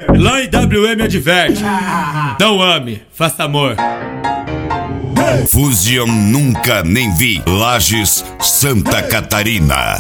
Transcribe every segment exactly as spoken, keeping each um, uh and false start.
Lá em W M adverte: não ame, faça amor. Fusion nunca nem vi. Lages, Santa Catarina.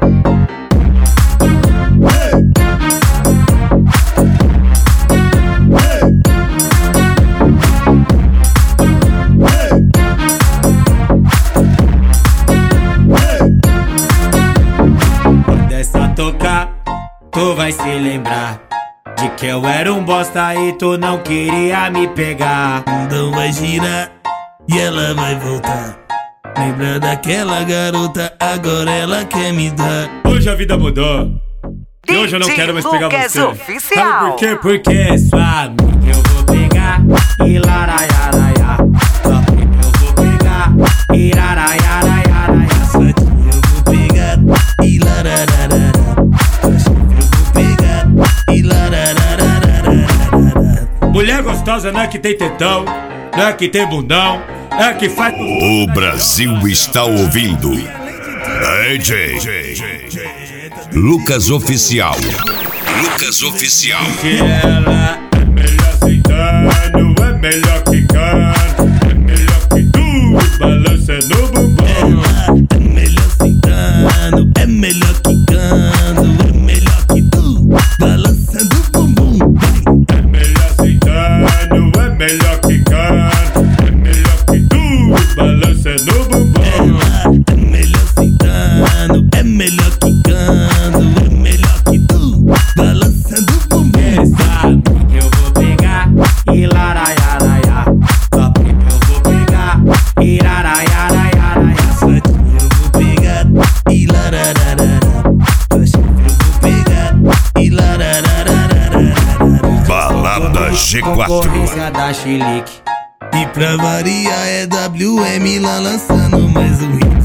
Quando essa tocar, tu vai se lembrar de que eu era um bosta e tu não queria me pegar. Então vai girar e ela vai voltar. Lembra daquela garota, agora ela quer me dar. Hoje a vida mudou e hoje eu não quero mais pegar Lucas você. Oficial. Sabe por quê? Porque é sua amiga eu vou pegar e laraiaraia. Só que eu vou pegar e laraiaraiaraia. Só que eu vou pegar e larararara. Só que eu vou pegar e larararara. Mulher gostosa não é que tem tetão, não é que tem bundão, é que faz... O Brasil está ouvindo. D J Lucas Oficial. Lucas Oficial. Que ela é melhor sentando, é melhor quicando, é melhor que tu, balança no bumbum. Ela é melhor sentando, é melhor quicando, é melhor que tu, balançando o bumbum. É melhor sentando, é melhor quicando, é melhor que tu, balança no bumbum. Ela é melhor sentando, é melhor quicando, é melhor que tu, balançando o bumbum. Sabe que eu vou pegar e laraiaraia. Só que eu vou pegar e laraiaraiaraia. Só que eu vou pegar e larararara. Só que eu vou pegar e larararara. Balada G quatro. Concorrência da Chilique. E pra variar é W M lá lançando mais um hit.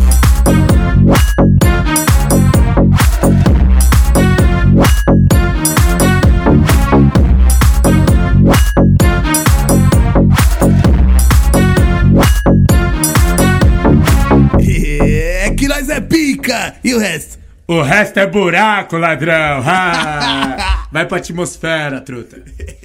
É que nós é pica! E o resto? O resto é buraco, ladrão. Ah, vai pra atmosfera, truta.